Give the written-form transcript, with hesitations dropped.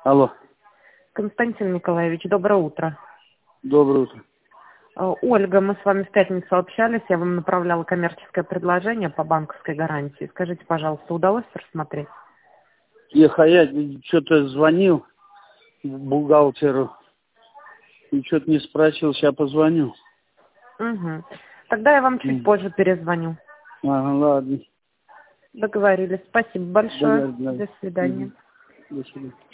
Алло. Константин Николаевич, доброе утро. Доброе утро. Ольга, мы с вами в пятницу общались, я вам направляла коммерческое предложение по банковской гарантии. Скажите, пожалуйста, удалось рассмотреть? Тихо, я что-то звонил бухгалтеру и что-то не спросил, сейчас позвоню. Угу. Тогда я вам чуть позже перезвоню. Ага, ладно. Договорились. Спасибо большое. Договорились. До свидания. До свидания.